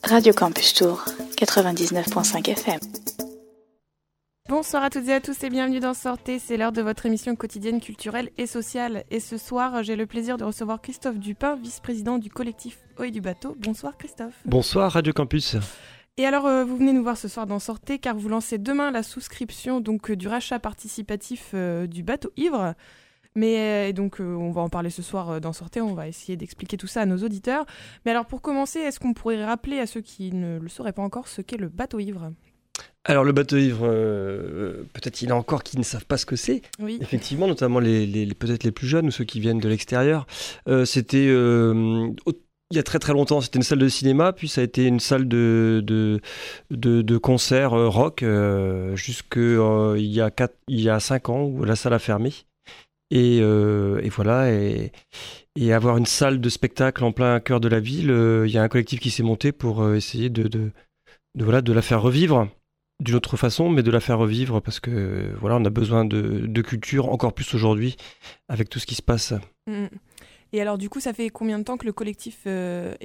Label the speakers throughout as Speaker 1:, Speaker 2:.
Speaker 1: Radio Campus Tour, 99.5 FM.
Speaker 2: Bonsoir à toutes et à tous et bienvenue dans Sortez, c'est l'heure de votre émission quotidienne culturelle et sociale. Et ce soir, j'ai le plaisir de recevoir Christophe Dupin, vice-président du collectif Ohé du bateau. Bonsoir Christophe.
Speaker 3: Bonsoir Radio Campus.
Speaker 2: Et alors, vous venez nous voir ce soir dans Sortez car vous lancez demain la souscription du rachat participatif du bateau ivre. Mais donc, on va en parler ce soir dans Sortez, on va essayer d'expliquer tout ça à nos auditeurs. Mais alors, pour commencer, est-ce qu'on pourrait rappeler à ceux qui ne le sauraient pas encore ce qu'est le bateau ivre ?
Speaker 3: Alors le bateau ivre, peut-être il y en a encore qui ne savent pas ce que c'est. Oui. Effectivement, notamment peut-être les plus jeunes ou ceux qui viennent de l'extérieur. C'était il y a très très longtemps, c'était une salle de cinéma, puis ça a été une salle de concert rock jusqu'il y a 5 ans où la salle a fermé. Et voilà, et avoir une salle de spectacle en plein cœur de la ville, il y a un collectif qui s'est monté pour essayer de la faire revivre d'une autre façon, mais de la faire revivre parce que voilà, on a besoin de culture encore plus aujourd'hui avec tout ce qui se passe.
Speaker 2: Et alors du coup, ça fait combien de temps que le collectif existe ?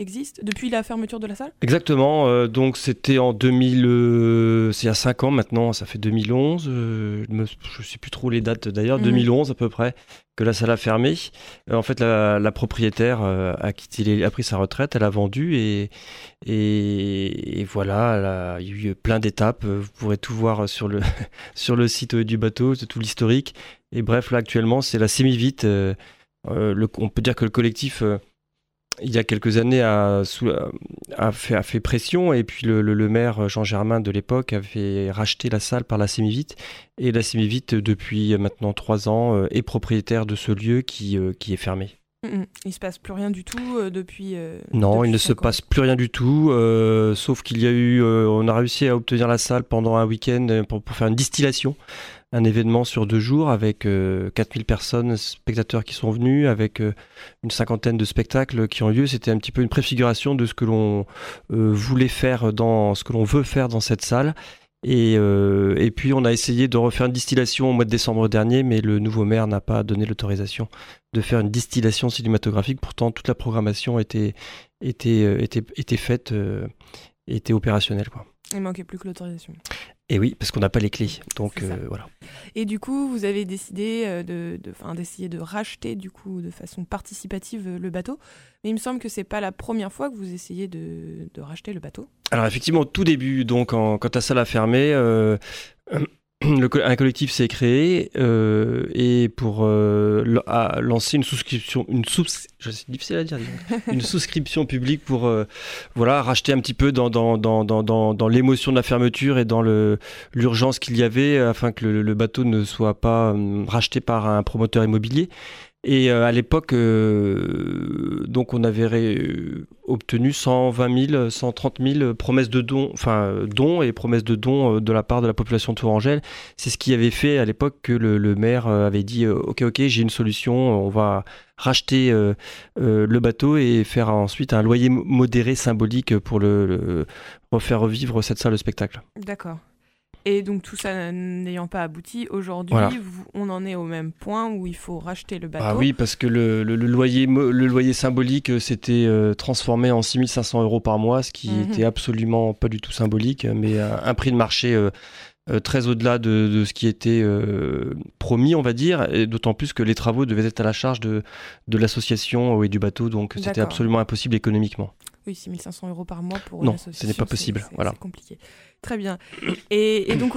Speaker 2: Depuis la fermeture de la salle ?
Speaker 3: Exactement, donc c'était en 2000, c'est il y a 5 ans maintenant, ça fait 2011, je ne sais plus trop les dates d'ailleurs, 2011 à peu près, que la salle a fermé. En fait, la propriétaire a pris sa retraite, elle a vendu et voilà, il y a eu plein d'étapes. Vous pourrez tout voir sur le site du bateau, c'est tout l'historique. Et bref, là actuellement, c'est la semi-vite. On peut dire que le collectif, il y a quelques années, a fait pression, et puis le maire Jean Germain de l'époque avait racheté la salle par la Sémivite, et la Sémivite, depuis maintenant 3 ans, est propriétaire de ce lieu qui est fermé.
Speaker 2: Il ne se passe plus rien du tout depuis.
Speaker 3: Non,
Speaker 2: depuis
Speaker 3: il ne se passe plus rien du tout, sauf qu'il y a eu, on a réussi à obtenir la salle pendant un week-end pour faire une distillation. Un événement sur 2 jours avec 4000 personnes, spectateurs qui sont venus, avec une 50aine de spectacles qui ont lieu. C'était un petit peu une préfiguration de ce que l'on voulait faire ce que l'on veut faire dans cette salle. Et puis on a essayé de refaire une distillation au mois de décembre dernier, mais le nouveau maire n'a pas donné l'autorisation de faire une distillation cinématographique. Pourtant, toute la programmation était faite, était opérationnelle, quoi.
Speaker 2: Il manquait plus que l'autorisation.
Speaker 3: Et oui, parce qu'on n'a pas les clés, donc voilà.
Speaker 2: Et du coup, vous avez décidé d'essayer de racheter du coup de façon participative le bateau. Mais il me semble que c'est pas la première fois que vous essayez de racheter le bateau. Alors
Speaker 3: effectivement, au tout début, donc quand la salle a fermé, un collectif s'est créé et pour lancer une souscription, c'est difficile à dire, une souscription publique pour racheter un petit peu dans l'émotion de la fermeture et dans l'urgence qu'il y avait afin que le bateau ne soit pas racheté par un promoteur immobilier. Et à l'époque, donc on avait obtenu 120 000, 130 000 promesses de dons, dons et promesses de dons de la part de la population tourangelle. C'est ce qui avait fait à l'époque que le maire avait dit ok, j'ai une solution, on va racheter le bateau et faire ensuite un loyer modéré symbolique pour refaire revivre cette salle de spectacle.
Speaker 2: D'accord. Et donc tout ça n'ayant pas abouti, aujourd'hui, voilà. On en est au même point où il faut racheter le bateau.
Speaker 3: Ah oui, parce que le loyer symbolique s'était transformé en 6 500 € par mois, ce qui était absolument pas du tout symbolique, mais un prix de marché très au-delà de ce qui était promis, on va dire, et d'autant plus que les travaux devaient être à la charge de l'association et du bateau, donc c'était absolument impossible économiquement.
Speaker 2: Oui, 6 500 € par mois pour
Speaker 3: non,
Speaker 2: l'association.
Speaker 3: Non, ce n'est pas possible. Voilà.
Speaker 2: C'est compliqué. Très bien. Et donc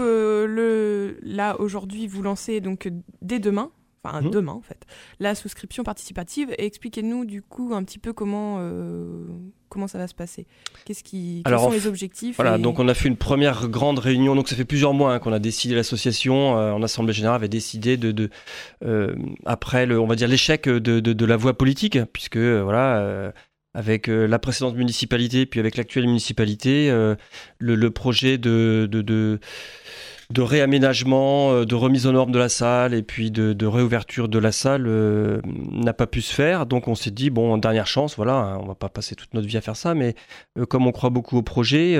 Speaker 2: là, aujourd'hui, vous lancez donc dès demain, demain en fait, la souscription participative. Et expliquez-nous du coup un petit peu comment ça va se passer. Quels sont les objectifs ?
Speaker 3: Voilà, donc on a fait une première grande réunion. Donc ça fait plusieurs mois qu'on a décidé, l'association en assemblée générale avait décidé après on va dire l'échec de la voie politique, puisque avec la précédente municipalité, puis avec l'actuelle municipalité, le projet de réaménagement, de remise aux normes de la salle et puis de réouverture de la salle n'a pas pu se faire. Donc on s'est dit, bon, dernière chance, voilà, on va pas passer toute notre vie à faire ça, mais comme on croit beaucoup au projet,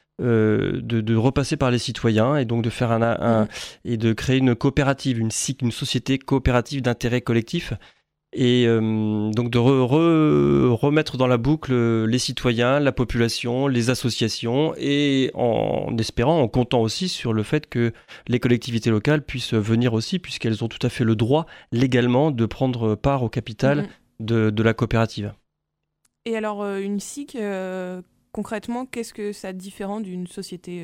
Speaker 3: de repasser par les citoyens et donc de faire et de créer une coopérative, une société coopérative d'intérêt collectif et donc de remettre dans la boucle les citoyens, la population, les associations, et en comptant aussi sur le fait que les collectivités locales puissent venir aussi, puisqu'elles ont tout à fait le droit légalement de prendre part au capital de la coopérative.
Speaker 2: Et alors, une SIC, concrètement, qu'est-ce que ça différent d'une société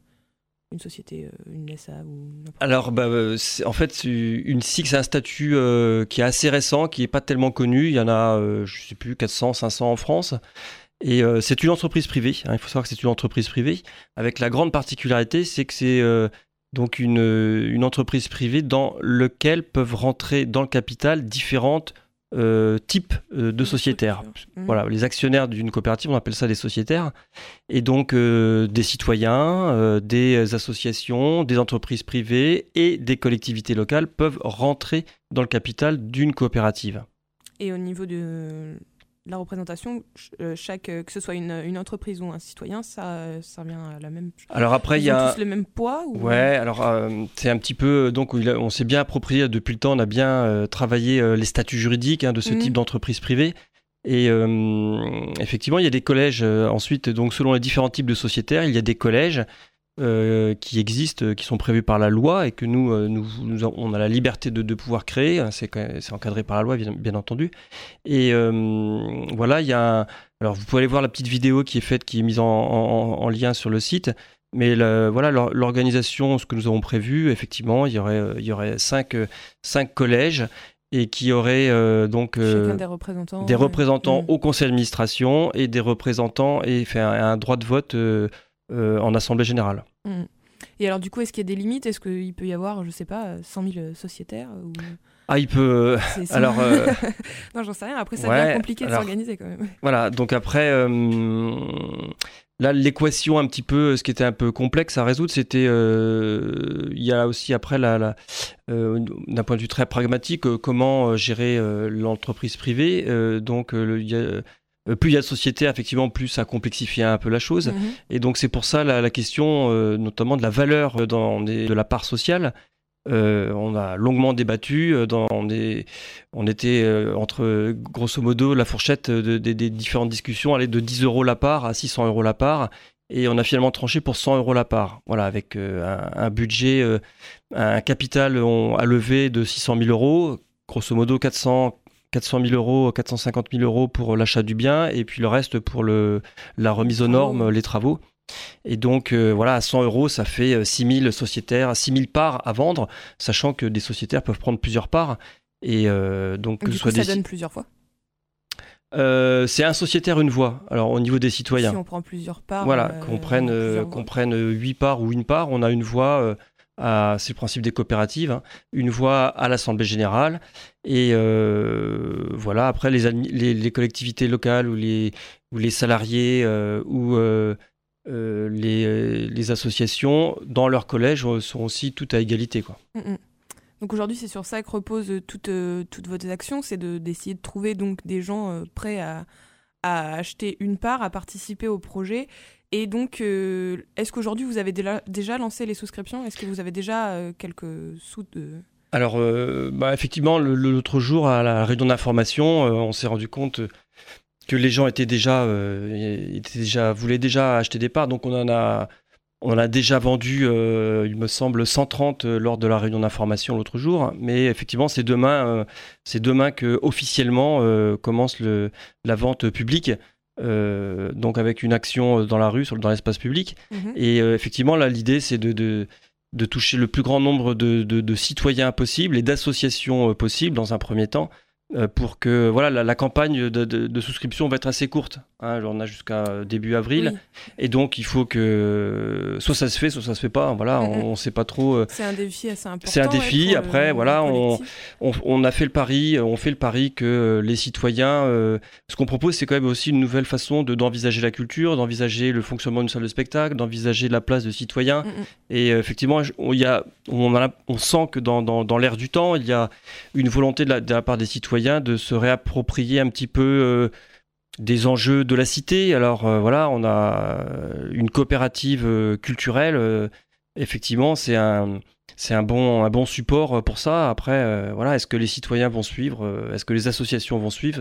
Speaker 2: une SA ou n'importe quoi?
Speaker 3: Alors, en fait, une SIC, c'est un statut qui est assez récent, qui n'est pas tellement connu. Il y en a, je ne sais plus, 400, 500 en France. Et c'est une entreprise privée. Il faut savoir que c'est une entreprise privée. Avec la grande particularité, c'est que c'est donc une entreprise privée dans laquelle peuvent rentrer dans le capital différentes types de sociétaires. Voilà, les actionnaires d'une coopérative, on appelle ça des sociétaires. Et donc des citoyens, des associations, des entreprises privées et des collectivités locales peuvent rentrer dans le capital d'une coopérative.
Speaker 2: Et au niveau de la représentation, que ce soit une entreprise ou un citoyen, ça revient à la même chose.
Speaker 3: Alors après, il y a
Speaker 2: tous le même poids ou...
Speaker 3: Ouais, alors c'est un petit peu, donc on s'est bien approprié depuis le temps, on a bien travaillé les statuts juridiques de ce type d'entreprise privée. Et effectivement, il y a des collèges. Ensuite, donc selon les différents types de sociétaires, il y a des collèges qui existent, qui sont prévus par la loi et que nous on a la liberté de pouvoir créer. C'est encadré par la loi, bien entendu. Et voilà, il y a alors vous pouvez aller voir la petite vidéo qui est mise en lien sur le site. Mais voilà, l'organisation, ce que nous avons prévu, effectivement, il y aurait cinq collèges et qui auraient donc des représentants au conseil d'administration et des représentants et un droit de vote en assemblée générale.
Speaker 2: Et alors du coup, est-ce qu'il y a des limites ? Est-ce qu'il peut y avoir, je sais pas, 100 000 sociétaires ou...
Speaker 3: Ah, il peut... Alors...
Speaker 2: non, j'en sais rien. Après, ça devient compliqué de s'organiser quand même.
Speaker 3: Voilà, donc après... Là, l'équation un petit peu, ce qui était un peu complexe à résoudre, c'était... il y a aussi après, d'un point de vue très pragmatique, comment gérer l'entreprise privée. Donc, plus il y a de sociétés, effectivement, plus ça complexifie un peu la chose. Et donc, c'est pour ça la question, notamment de la valeur de la part sociale. On a longuement débattu. On était entre, grosso modo, la fourchette des différentes discussions allait de 10 € la part à 600 € la part. Et on a finalement tranché pour 100 € la part. Voilà, avec un budget, un capital à lever de 600 000 €, grosso modo 400 000 €, 450 000 € pour l'achat du bien, et puis le reste pour la remise aux normes, les travaux. Et donc, voilà, à 100 €, ça fait 6 000 sociétaires, 6 000 parts à vendre, sachant que des sociétaires peuvent prendre plusieurs parts. Et donc,
Speaker 2: du coup, ça donne plusieurs fois.
Speaker 3: C'est un sociétaire, une voix. Alors, au niveau des citoyens.
Speaker 2: Si on prend plusieurs parts.
Speaker 3: Voilà, qu'on prenne 8 parts ou une part, on a une voix. C'est le principe des coopératives, une voix à l'Assemblée générale. Et voilà, après les collectivités locales ou les salariés ou les associations dans leur collège sont aussi toutes à égalité, quoi.
Speaker 2: Donc aujourd'hui, c'est sur ça que reposent toutes vos actions, c'est d'essayer de trouver donc des gens prêts à acheter une part, à participer au projet. Et donc, est-ce qu'aujourd'hui, vous avez déjà lancé les souscriptions ? Est-ce que vous avez déjà quelques sous de...
Speaker 3: Alors, effectivement, l'autre jour, à la réunion d'information, on s'est rendu compte que les gens voulaient déjà acheter des parts. Donc, on en a déjà vendu, il me semble, 130 lors de la réunion d'information l'autre jour. Mais effectivement, c'est demain que officiellement commence la vente publique. Donc avec une action dans la rue, dans l'espace public. Et effectivement, là, l'idée, c'est de toucher le plus grand nombre de citoyens possible et d'associations possibles dans un premier temps, pour que voilà, la campagne de souscription va être assez courte. On a jusqu'à début avril. Oui. Et donc, il faut que soit ça se fait, soit ça se fait pas. Voilà, on ne sait pas trop.
Speaker 2: C'est un défi assez important.
Speaker 3: C'est un défi. Après, voilà, on fait le pari que les citoyens... ce qu'on propose, c'est quand même aussi une nouvelle façon d'envisager la culture, d'envisager le fonctionnement d'une salle de spectacle, d'envisager la place de citoyen. Et effectivement, on sent que dans l'air du temps, il y a une volonté de la part des citoyens de se réapproprier un petit peu... des enjeux de la cité. Alors voilà, on a une coopérative culturelle effectivement, c'est un bon support pour ça. Après, voilà, est-ce que les citoyens vont suivre? Est-ce que les associations vont suivre?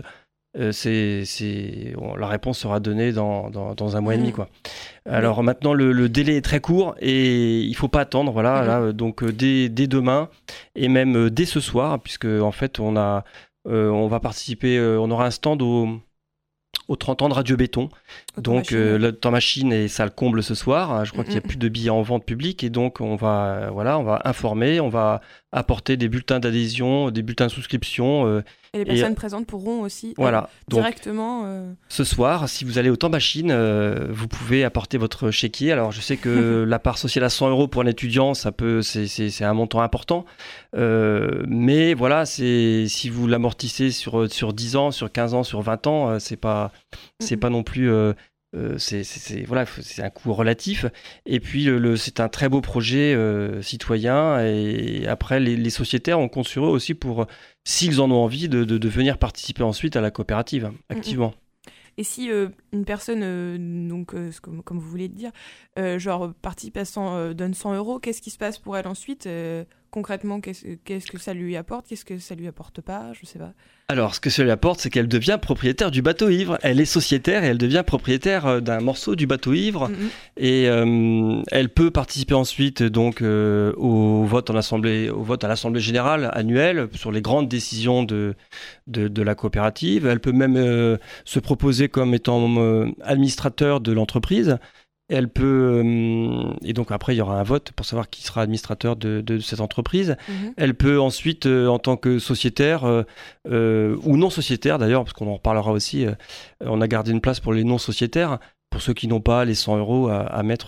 Speaker 3: La réponse sera donnée dans un mois et demi, quoi. Alors maintenant, le délai est très court et il faut pas attendre. Voilà, là, donc dès demain et même dès ce soir, puisque en fait, on va participer. On aura un stand aux 30 ans de Radio Béton. Donc le temps machine et ça le comble ce soir. Je crois qu'il n'y a plus de billets en vente publique et donc on va informer, on va apporter des bulletins d'adhésion, des bulletins de souscription.
Speaker 2: Et les personnes présentes pourront aussi directement...
Speaker 3: Ce soir, si vous allez au temps machine, vous pouvez apporter votre chéquier. Alors je sais que la part sociale à 100 € pour un étudiant, c'est un montant important. Mais voilà, si vous l'amortissez sur 10 ans, sur 15 ans, sur 20 ans, c'est pas non plus... c'est un coût relatif. Et puis, c'est un très beau projet citoyen. Et après, les sociétaires, on compte sur eux aussi pour, s'ils en ont envie, de venir participer ensuite à la coopérative, activement.
Speaker 2: Et si une personne, comme vous voulez le dire, participe donne 100 €, qu'est-ce qui se passe pour elle ensuite concrètement, qu'est-ce que ça lui apporte? Qu'est-ce que ça lui apporte pas? Je sais pas.
Speaker 3: Alors, ce que ça lui apporte, c'est qu'elle devient propriétaire du bateau ivre. Elle est sociétaire et elle devient propriétaire d'un morceau du bateau ivre. Et elle peut participer ensuite donc au vote à l'Assemblée générale annuelle sur les grandes décisions de la coopérative. Elle peut même se proposer comme étant administrateur de l'entreprise. Elle peut et donc après il y aura un vote pour savoir qui sera administrateur de cette entreprise. Elle peut ensuite en tant que sociétaire ou non sociétaire d'ailleurs, parce qu'on en reparlera aussi, on a gardé une place pour les non sociétaires, pour ceux qui n'ont pas les 100 € à mettre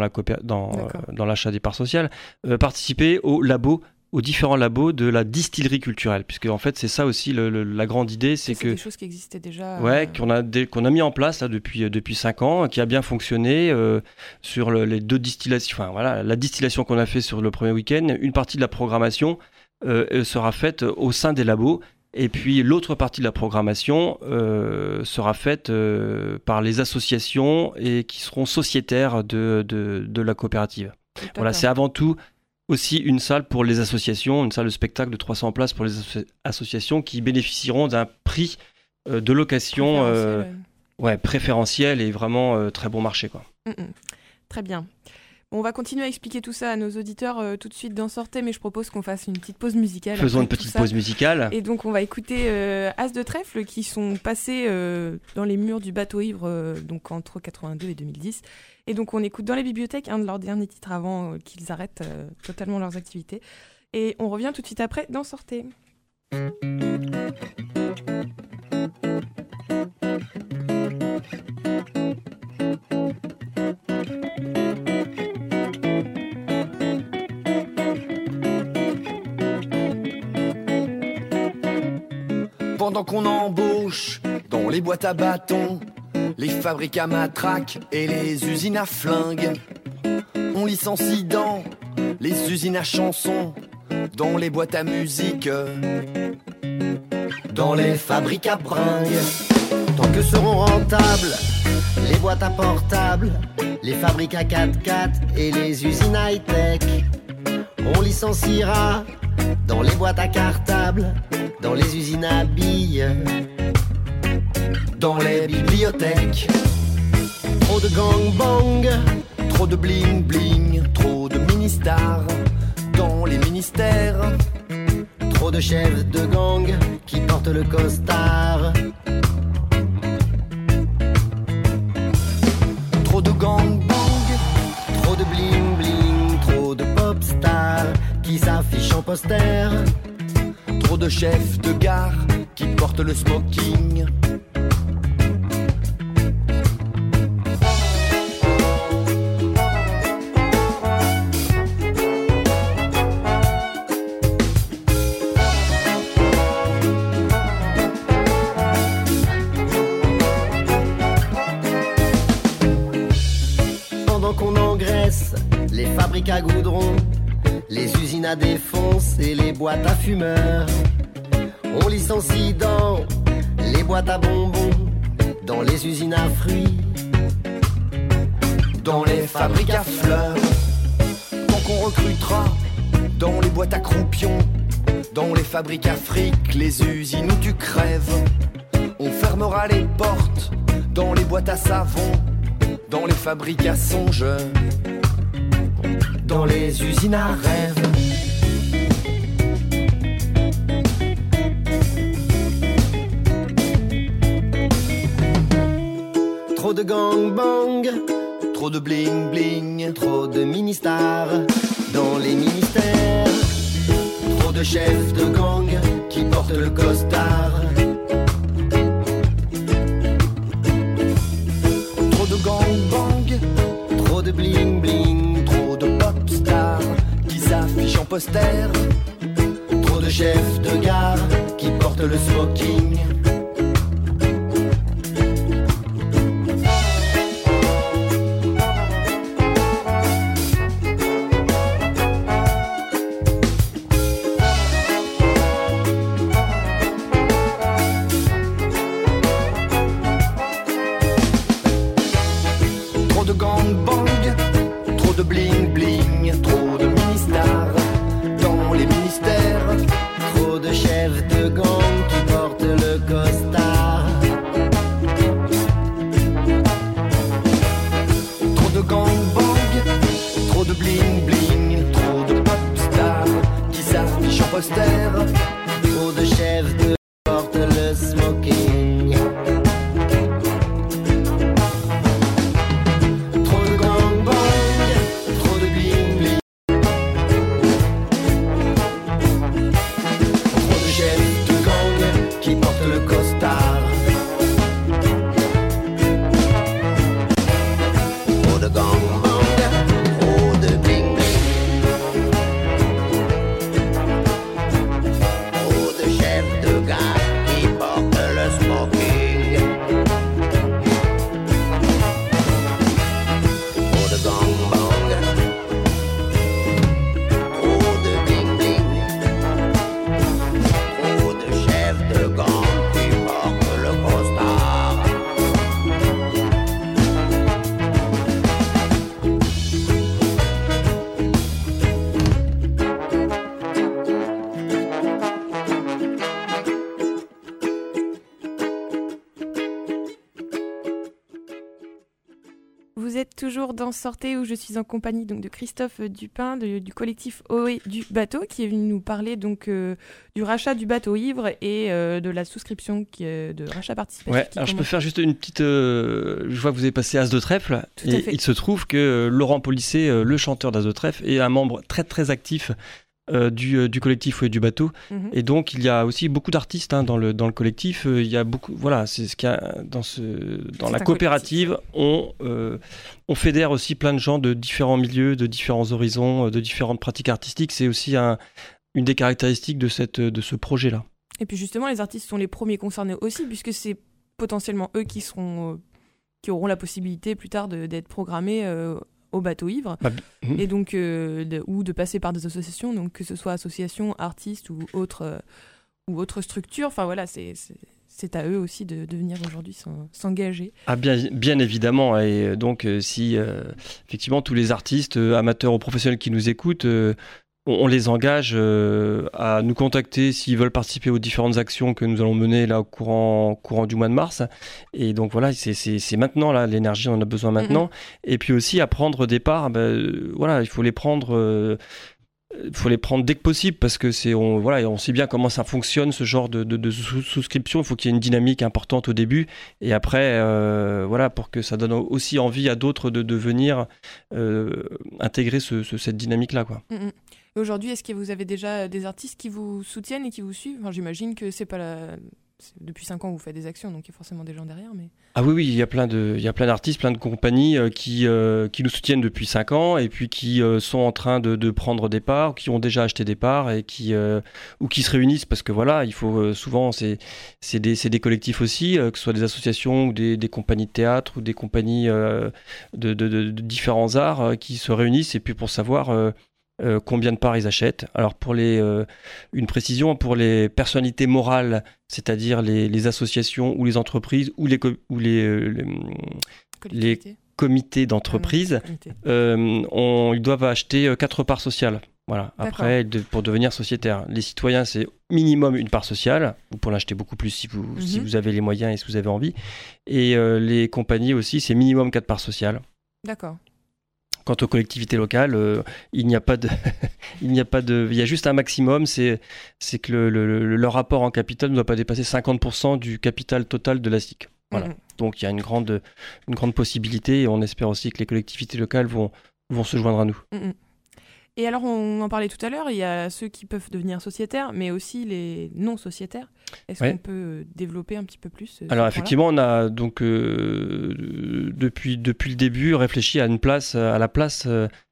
Speaker 3: dans l'achat des parts sociales, participer aux différents labos de la distillerie culturelle, puisque en fait c'est ça aussi la grande idée, c'est que
Speaker 2: des choses qui existaient déjà,
Speaker 3: qu'on a mis en place là depuis 5 ans, qui a bien fonctionné sur les 2 distillations. Enfin voilà, la distillation qu'on a fait sur le premier week-end, une partie de la programmation sera faite au sein des labos. Et puis l'autre partie de la programmation sera faite par les associations et qui seront sociétaires de la coopérative. Voilà, c'est avant tout aussi une salle pour les associations, une salle de spectacle de 300 places pour les associations qui bénéficieront d'un prix de location préférentiel et vraiment très bon marché, quoi.
Speaker 2: Très bien. On va continuer à expliquer tout ça à nos auditeurs tout de suite dans Sortez, mais je propose qu'on fasse une petite pause musicale.
Speaker 3: Faisons une petite pause musicale.
Speaker 2: Et donc on va écouter As de Trèfle qui sont passés dans les murs du bateau ivre donc entre 82 et 2010. Et donc on écoute dans les bibliothèques un de leurs derniers titres avant qu'ils arrêtent totalement leurs activités. Et on revient tout de suite après dans Sortez.
Speaker 4: Pendant qu'on embauche dans les boîtes à bâtons, les fabriques à matraques et les usines à flingues, on licencie dans les usines à chansons, dans les boîtes à musique, dans les fabriques à bringues.
Speaker 5: Tant que seront rentables les boîtes à portables, les fabriques à 4x4 et les usines high-tech, on licenciera dans les boîtes à cartables, dans les usines à billes, dans les bibliothèques. Trop de gangbang, trop de bling bling, trop de mini-stars dans les ministères, trop de chefs de gang qui portent le costard.
Speaker 4: Trop de gangbang,
Speaker 5: trop de bling bling, trop de pop stars qui s'affichent en poster,
Speaker 4: trop de chefs de gare qui portent le smoking.
Speaker 5: Pendant qu'on engraisse les fabriques à goudron, les usines à défonce et les boîtes à fumeurs, on licencie dans les boîtes à bonbons, dans les usines à fruits,
Speaker 4: dans les fabriques à fleurs. qu'on recrutera dans les boîtes à croupions, dans les fabriques à fric, les usines où tu crèves. On fermera les portes dans les boîtes à savon, dans les fabriques à songe, dans les usines à rêves.
Speaker 5: Trop de gangbang,
Speaker 4: Trop de bling bling,
Speaker 5: trop de mini-stars dans les ministères.
Speaker 4: trop de chefs de gang qui portent le costard. Trop de gangbang,
Speaker 5: Trop de bling bling,
Speaker 4: trop de pop stars qui s'affichent en poster.
Speaker 5: trop de chefs de gare
Speaker 4: Qui portent le smoking. Trop de gangbang, trop de bling bling, trop de mini-stars dans les ministères.
Speaker 5: trop de chefs de gang qui portent le costard.
Speaker 4: Trop de gangbang, trop de bling bling, trop de pop stars qui s'affichent en poster.
Speaker 5: Trop de chefs de portent le smoking.
Speaker 4: Trop de gangbang, trop de bling bling, trop de chefs de gang qui portent le costard.
Speaker 5: Trop de gangbang, trop de bling bling. Trop de chefs de gare qui portent le smoking. Trop de gangbang, trop de bling bling. Trop de chefs de gang qui portent le costard.
Speaker 2: Vous êtes toujours dans Sortez où je suis en compagnie donc, de Christophe Dupin du collectif OE du bateau qui est venu nous parler donc, du rachat du bateau ivre et de la souscription de rachat participatif.
Speaker 3: Ouais, alors je peux faire juste une petite. Je vois que vous avez passé As de trèfle.
Speaker 2: Tout à
Speaker 3: Et
Speaker 2: fait.
Speaker 3: il se trouve que Laurent Polisset, le chanteur d'As de trèfle, est un membre très très actif du collectif OE du bateau.
Speaker 2: Mhm.
Speaker 3: Et donc il y a aussi beaucoup d'artistes dans le collectif. Il y a beaucoup. Voilà, c'est ce qu'il y a dans
Speaker 2: C'est
Speaker 3: la
Speaker 2: un
Speaker 3: coopérative. On fédère aussi plein de gens de différents milieux, de différents horizons, de différentes pratiques artistiques. C'est aussi une des caractéristiques de ce projet-là.
Speaker 2: Et puis justement, les artistes sont les premiers concernés aussi, puisque c'est potentiellement eux qui auront la possibilité plus tard d'être programmés au bateau ivre, et donc ou de passer par des associations, donc que ce soit associations, artistes ou autres structures. Enfin voilà, c'est à eux aussi de venir aujourd'hui s'engager.
Speaker 3: Ah bien évidemment, et donc si effectivement tous les artistes, amateurs ou professionnels qui nous écoutent, on les engage à nous contacter s'ils veulent participer aux différentes actions que nous allons mener là au courant du mois de mars. Et donc voilà, c'est maintenant là, l'énergie, on en a besoin maintenant. Mm-hmm. Et puis aussi à prendre des parts, voilà, il faut les prendre. Faut les prendre dès que possible parce que on sait bien comment ça fonctionne ce genre de souscription. Il faut qu'il y ait une dynamique importante au début et après voilà, pour que ça donne aussi envie à d'autres de venir intégrer cette dynamique là quoi.
Speaker 2: Mm-hmm. Et aujourd'hui, est-ce que vous avez déjà des artistes qui vous soutiennent et qui vous suivent? Enfin, j'imagine que c'est pas depuis 5 ans que vous faites des actions, donc il y a forcément des gens derrière. Mais...
Speaker 3: Ah oui, il y a plein d'artistes, plein de compagnies qui nous soutiennent depuis 5 ans et puis qui sont en train de prendre des parts, qui ont déjà acheté des parts et ou qui se réunissent parce que voilà, il faut souvent c'est des collectifs aussi, que ce soit des associations ou des compagnies de théâtre ou des compagnies de différents arts qui se réunissent et puis pour savoir combien de parts ils achètent. Alors pour une précision, pour les personnalités morales, c'est-à-dire les associations ou les entreprises ou les comité d'entreprise, ils doivent acheter 4 parts sociales. Voilà. Après, pour devenir sociétaire. Les citoyens, c'est minimum une part sociale. Vous pouvez l'acheter beaucoup plus si vous avez les moyens et si vous avez envie. Et les compagnies aussi, c'est minimum 4 parts sociales.
Speaker 2: D'accord.
Speaker 3: Quant aux collectivités locales, il n'y a pas de, il y a juste un maximum, c'est que leur rapport en capital ne doit pas dépasser 50% du capital total de la SIC. Voilà. Donc il y a une grande possibilité et on espère aussi que les collectivités locales vont se joindre à nous.
Speaker 2: Et alors, on en parlait tout à l'heure, il y a ceux qui peuvent devenir sociétaires, mais aussi les non-sociétaires. Est-ce qu'on peut développer un petit peu plus
Speaker 3: Alors effectivement, on a donc depuis le début réfléchi à la place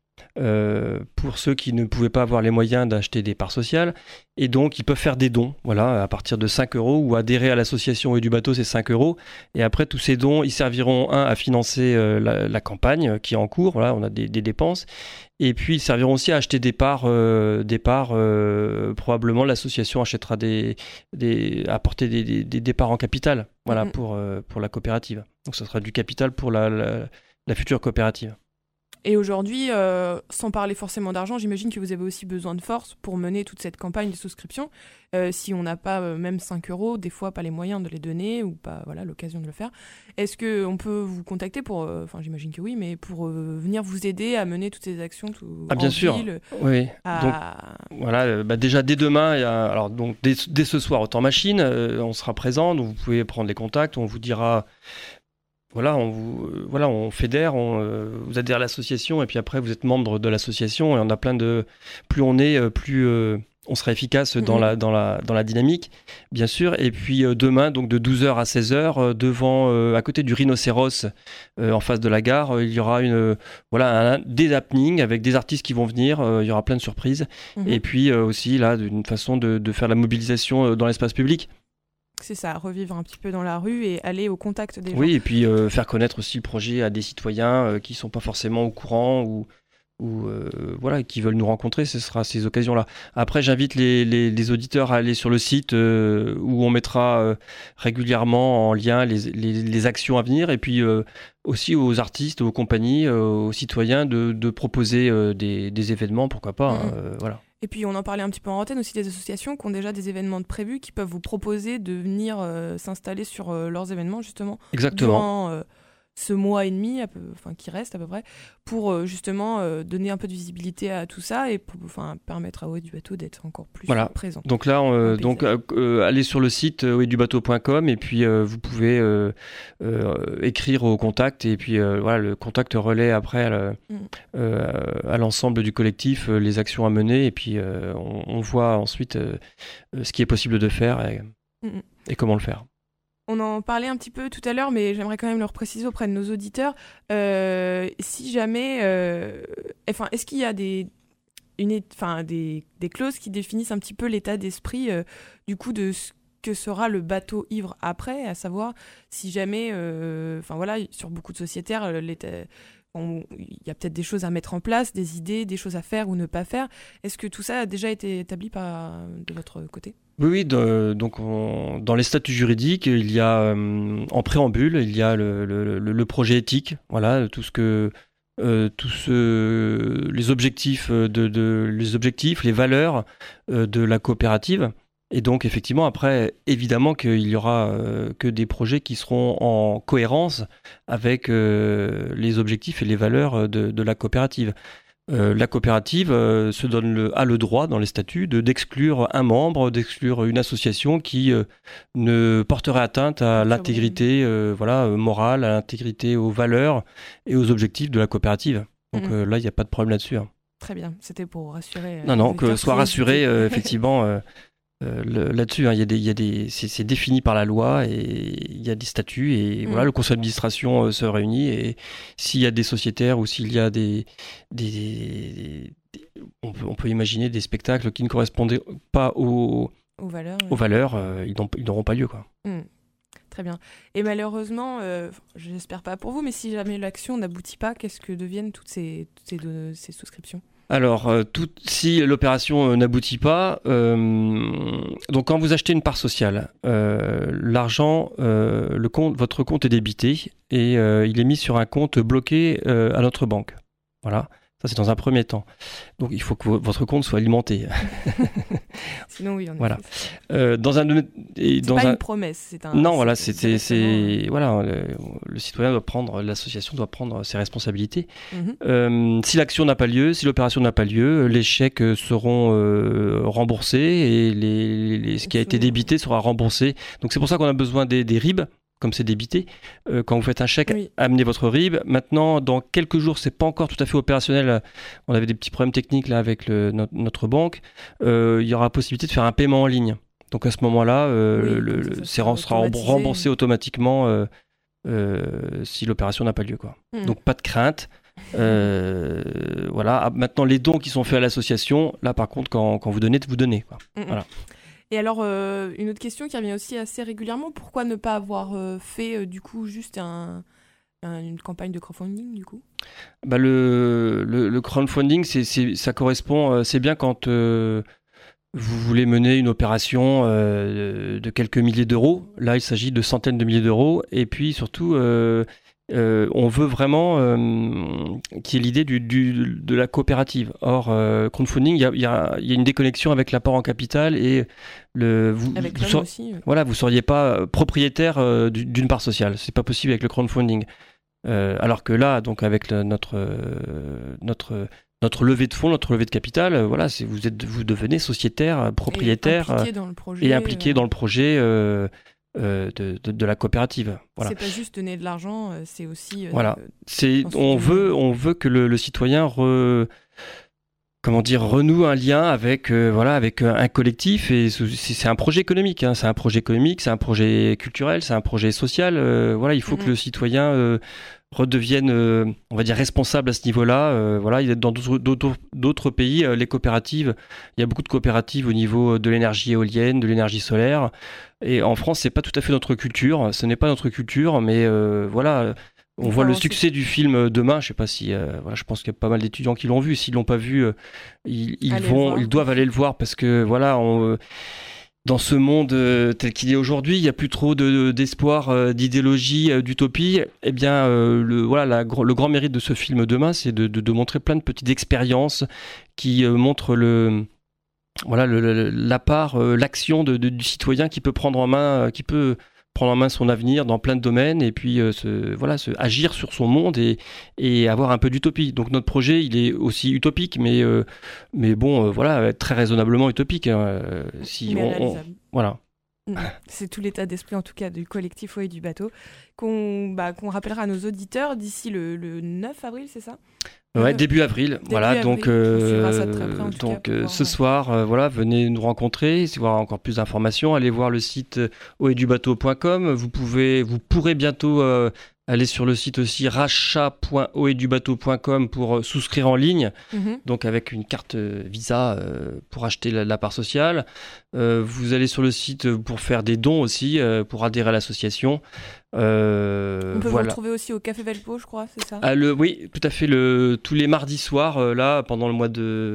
Speaker 3: pour ceux qui ne pouvaient pas avoir les moyens d'acheter des parts sociales. Et donc, ils peuvent faire des dons, voilà, à partir de 5 € ou adhérer à l'association et du bateau, c'est 5 €. Et après, tous ces dons, ils serviront, à financer la campagne qui est en cours. Voilà, on a des dépenses. Et puis, ils serviront aussi à acheter des parts. Probablement, l'association achètera apporter des parts en capital, voilà, pour la coopérative. Donc, ça sera du capital pour la future coopérative.
Speaker 2: Et aujourd'hui, sans parler forcément d'argent, j'imagine que vous avez aussi besoin de force pour mener toute cette campagne de souscription. Si on n'a pas même 5 €, des fois pas les moyens de les donner ou pas l'occasion de le faire, est-ce qu'on peut vous contacter pour, j'imagine que oui, mais pour venir vous aider à mener toutes ces actions
Speaker 3: bien sûr.
Speaker 2: Ville,
Speaker 3: oui. Donc, voilà, déjà dès demain, alors donc dès ce soir au Temps Machine, on sera présent, donc vous pouvez prendre les contacts, on vous dira... Voilà, on fédère, vous adhérez à l'association et puis après vous êtes membre de l'association et on a plein de... Plus on est, plus on sera efficace dans la dynamique, bien sûr. Et puis demain, donc de 12h à 16h, devant, à côté du Rhinocéros, en face de la gare, il y aura des happenings avec des artistes qui vont venir, il y aura plein de surprises. Et puis aussi, là, une façon de faire la mobilisation dans l'espace public.
Speaker 2: C'est ça, revivre un petit peu dans la rue et aller au contact des gens.
Speaker 3: Oui, et puis faire connaître aussi le projet à des citoyens qui ne sont pas forcément au courant ou qui veulent nous rencontrer, ce sera ces occasions-là. Après, j'invite les auditeurs à aller sur le site où on mettra régulièrement en lien les actions à venir et puis aussi aux artistes, aux compagnies, aux citoyens de proposer des événements, pourquoi pas. Voilà.
Speaker 2: Et puis on en parlait un petit peu en antenne aussi des associations qui ont déjà des événements de prévus qui peuvent vous proposer de venir s'installer sur leurs événements justement.
Speaker 3: Exactement.
Speaker 2: Durant ce mois et demi qui reste à peu près pour justement donner un peu de visibilité à tout ça et pour permettre à Ohé du Bateau d'être encore plus présent.
Speaker 3: Donc là, allez sur le site ohédubateau.com et puis vous pouvez écrire au contact et puis le contact relaie après à l'ensemble du collectif les actions à mener et puis on voit ensuite ce qui est possible de faire et comment le faire.
Speaker 2: On en parlait un petit peu tout à l'heure, mais j'aimerais quand même le repréciser auprès de nos auditeurs. Si jamais... est-ce qu'il y a des clauses qui définissent un petit peu l'état d'esprit du coup de ce que sera le bateau ivre après, à savoir si jamais... sur beaucoup de sociétaires, il y a peut-être des choses à mettre en place, des idées, des choses à faire ou ne pas faire. Est-ce que tout ça a déjà été établi de votre côté ?
Speaker 3: Oui, donc dans les statuts juridiques, il y a en préambule, il y a le projet éthique, voilà, les objectifs les valeurs de la coopérative. Et donc effectivement, après, évidemment qu'il y aura que des projets qui seront en cohérence avec les objectifs et les valeurs de la coopérative. La coopérative a le droit dans les statuts d'exclure un membre, d'exclure une association qui ne porterait atteinte à l'intégrité morale, à l'intégrité, aux valeurs et aux objectifs de la coopérative. Donc là, il n'y a pas de problème là-dessus.
Speaker 2: Très bien, c'était pour rassurer.
Speaker 3: Que soit rassuré, effectivement. Là-dessus, c'est défini par la loi et il y a des statuts et voilà, le conseil d'administration se réunit et s'il y a des sociétaires ou s'il y a on peut imaginer des spectacles qui ne correspondaient pas aux valeurs, ils n'auront pas lieu, quoi.
Speaker 2: Très bien. Et malheureusement, j'espère pas pour vous, mais si jamais l'action n'aboutit pas, qu'est-ce que deviennent toutes ces souscriptions ?
Speaker 3: Alors, si l'opération n'aboutit pas, donc quand vous achetez une part sociale, l'argent, votre compte est débité et il est mis sur un compte bloqué à notre banque. Voilà, ça c'est dans un premier temps. Donc il faut que votre compte soit alimenté.
Speaker 2: Sinon, oui, on est
Speaker 3: voilà. Dans un
Speaker 2: c'est pas une promesse, c'est un.
Speaker 3: Non, voilà, voilà, le citoyen doit prendre, l'association doit prendre ses responsabilités. Si l'action n'a pas lieu, si l'opération n'a pas lieu, les chèques seront remboursés et ce qui a été débité sera remboursé. Donc c'est pour ça qu'on a besoin des RIB. Comme c'est débité, quand vous faites un chèque, amenez votre RIB. Maintenant, dans quelques jours, c'est pas encore tout à fait opérationnel. On avait des petits problèmes techniques là avec notre banque. Il y aura possibilité de faire un paiement en ligne. Donc à ce moment-là, sera remboursé automatiquement si l'opération n'a pas lieu, quoi. Donc pas de crainte. Voilà. Maintenant, les dons qui sont faits à l'association, là par contre, quand vous donnez, quoi. Voilà.
Speaker 2: Et alors, une autre question qui revient aussi assez régulièrement, pourquoi ne pas avoir fait du coup juste une campagne de crowdfunding du coup ?
Speaker 3: Le crowdfunding, ça correspond, c'est bien quand vous voulez mener une opération de quelques milliers d'euros. Là, il s'agit de centaines de milliers d'euros. Et puis surtout, on veut vraiment qu'il y ait l'idée de la coopérative. Or, crowdfunding, il y a une déconnexion avec l'apport en capital et vous seriez pas propriétaire d'une part sociale. C'est pas possible avec le crowdfunding. Alors que là, donc avec notre levée de fonds, notre levée de capital, voilà, vous devenez sociétaire, propriétaire et impliqué dans le projet. De la coopérative. Voilà.
Speaker 2: C'est pas juste donner de l'argent, c'est aussi.
Speaker 3: Voilà. On veut que le citoyen renoue un lien avec un collectif, et c'est un projet économique. Hein. C'est un projet économique, c'est un projet culturel, c'est un projet social. Il faut que le citoyen redevienne, on va dire, responsable à ce niveau-là. Il y a dans d'autres pays, les coopératives, il y a beaucoup de coopératives au niveau de l'énergie éolienne, de l'énergie solaire. Et en France, c'est pas tout à fait notre culture. Ce n'est pas notre culture, mais on voit le succès du film Demain. Je sais pas si, je pense qu'il y a pas mal d'étudiants qui l'ont vu. S'ils l'ont pas vu, ils doivent aller le voir parce que dans ce monde tel qu'il est aujourd'hui, il n'y a plus trop d'espoir, d'idéologie, d'utopie. Eh bien, le grand mérite de ce film Demain, c'est de montrer plein de petites expériences qui montrent l'action du citoyen qui peut prendre en main, son avenir dans plein de domaines et puis agir sur son monde et avoir un peu d'utopie. Donc notre projet, il est aussi utopique, mais très raisonnablement utopique. Voilà.
Speaker 2: C'est tout l'état d'esprit en tout cas du collectif Ohé du bateau qu'on rappellera à nos auditeurs d'ici le 9 avril, c'est ça ?
Speaker 3: Ouais, début avril.
Speaker 2: Donc
Speaker 3: ce soir, venez nous rencontrer, si vous voulez encore plus d'informations, allez voir le site ohedubateau.com. Vous pourrez bientôt aller sur le site aussi rachat.ohedubateau.com pour souscrire en ligne, donc avec une carte Visa pour acheter la part sociale. Vous allez sur le site pour faire des dons aussi, pour adhérer à l'association.
Speaker 2: On peut vous retrouver aussi au Café Velpo, je crois, c'est ça ?
Speaker 3: Oui, tout à fait. Tous les mardis soirs, là, pendant le mois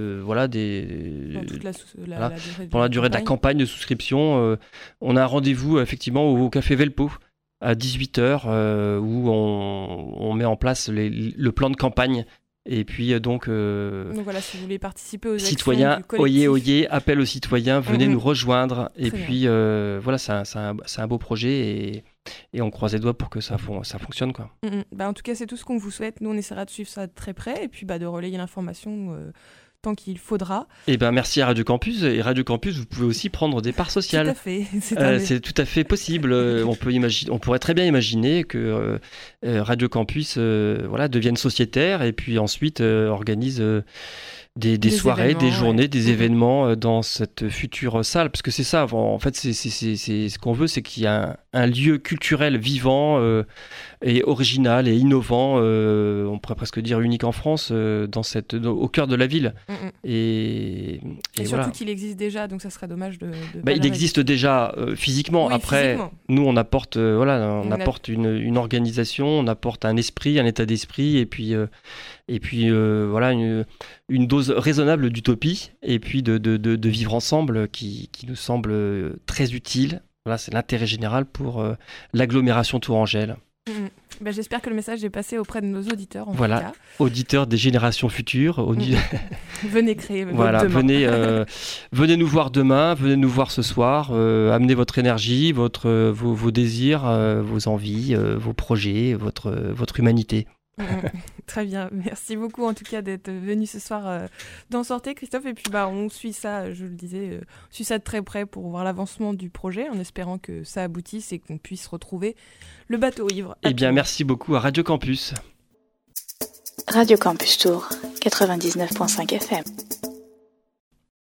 Speaker 3: pendant la durée de la campagne de souscription, on a un rendez-vous effectivement au Café Velpo à 18h où on met en place le plan de campagne. Et puis donc
Speaker 2: voilà, si vous voulez participer aux
Speaker 3: citoyens,
Speaker 2: actions du collectif.
Speaker 3: Oyez, appel aux citoyens, venez nous rejoindre. Très puis c'est un beau projet et on croise les doigts pour que ça fonctionne, quoi.
Speaker 2: En tout cas, c'est tout ce qu'on vous souhaite. Nous, on essaiera de suivre ça de très près et puis de relayer l'information tant qu'il faudra. Et
Speaker 3: merci à Radio Campus. Et Radio Campus, vous pouvez aussi prendre des parts sociales.
Speaker 2: Tout à fait.
Speaker 3: C'est tout à fait possible. On pourrait très bien imaginer que Radio Campus devienne sociétaire et puis ensuite organise des soirées, des journées, des événements dans cette future salle. Parce que c'est ça, en fait, c'est ce qu'on veut, c'est qu'il y a un lieu culturel vivant et original et innovant, on pourrait presque dire unique en France, au cœur de la ville. Et
Speaker 2: surtout
Speaker 3: voilà.
Speaker 2: qu'il existe déjà, donc ça serait dommage de
Speaker 3: il existe déjà physiquement.
Speaker 2: Oui,
Speaker 3: Après,
Speaker 2: physiquement.
Speaker 3: nous, on apporte, apporte une organisation, on apporte un esprit, un état d'esprit, et puis voilà, une dose raisonnable d'utopie, et puis de vivre ensemble qui nous semble très utile. Voilà, c'est l'intérêt général pour l'agglomération tourangelle.
Speaker 2: J'espère que le message est passé auprès de nos auditeurs. En tout cas.
Speaker 3: Auditeurs des générations futures.
Speaker 2: Venez créer votre
Speaker 3: demain. Venez nous voir demain, venez nous voir ce soir. Amenez votre énergie, vos désirs, vos envies, vos projets, votre humanité.
Speaker 2: Très bien, merci beaucoup en tout cas d'être venu ce soir d'en sortir, Christophe, et puis on suit ça, je le disais, on suit ça de très près pour voir l'avancement du projet, en espérant que ça aboutisse et qu'on puisse retrouver le bateau ivre.
Speaker 3: Merci beaucoup à Radio Campus.
Speaker 1: Radio Campus Tour, 99.5 FM.